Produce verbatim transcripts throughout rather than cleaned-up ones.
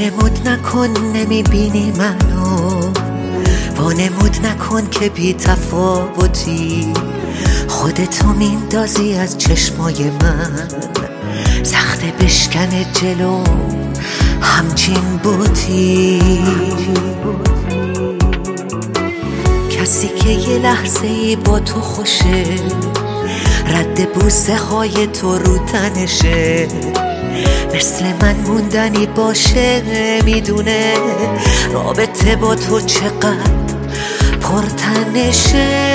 وانمود نکن نمیبینی منو، وانمود نکن که بی تفاوتی، خودتو میندازی از چشمای من، سخته بشکنه جلو همچین بوتی. کسی که یه لحظه ای با تو خوشه، رد بوسه های تو رو تنشه، مثل من موندنی باشه، میدونه رابطه با تو چقدر پرتنشه.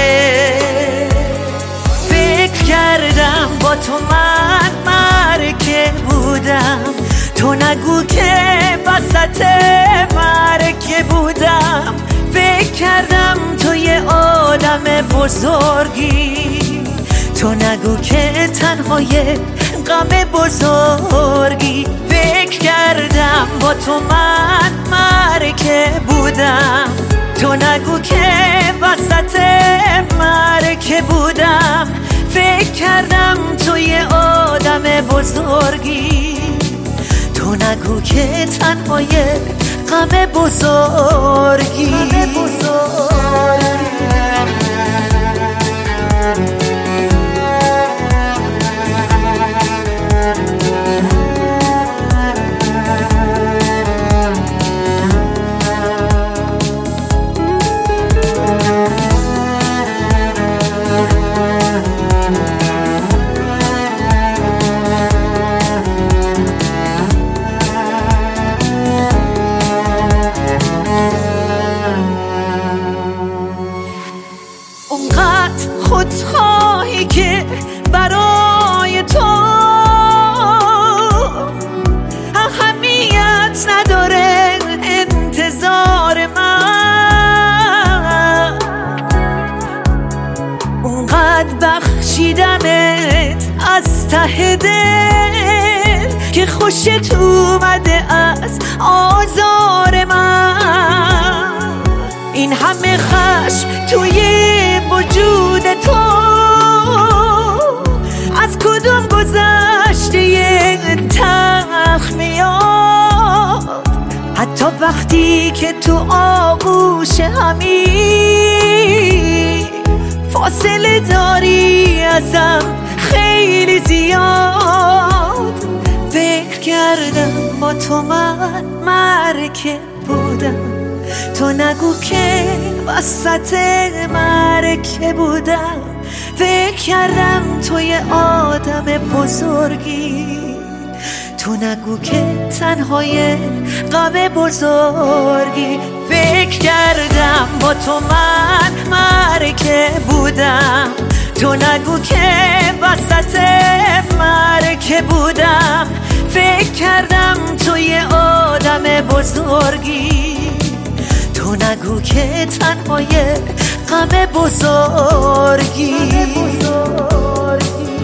فکر کردم با تو من مرکه بودم، تو نگو که وسط مرکه بودم. فکر کردم تو یه آدم بزرگی، تو نگو که تنهای غم بزرگی. فکر کردم با تو من مرکه بودم، تو نگو که وسط مرکه بودم. فکر کردم تو یه آدم بزرگی، تو نگو که تنهای غم بزرگی. اونقدر خودخواهی که برای تو اهمیت نداره انتظار من، اونقدر بخشیدمت از ته دل که خوشت اومده از آزار من. این همه خشم توی وجود تو از کدوم گذشته تلخ میاد؟ حتی وقتی که تو آغوش همی فاصله داری ازم خیلی زیاد. فکر کردم با تو من مرکه بودم، تو نگو که وسط مرکه بودم. فکر کردم تو یه آدم بزرگی، تو نگو که تنهای غم بزرگی. فکر کردم با تو من مرکه بودم، تو نگو که وسط مرکه بودم. فکر کردم تو یه آدم بزرگی، تو نگو که تنهای غم بزرگی.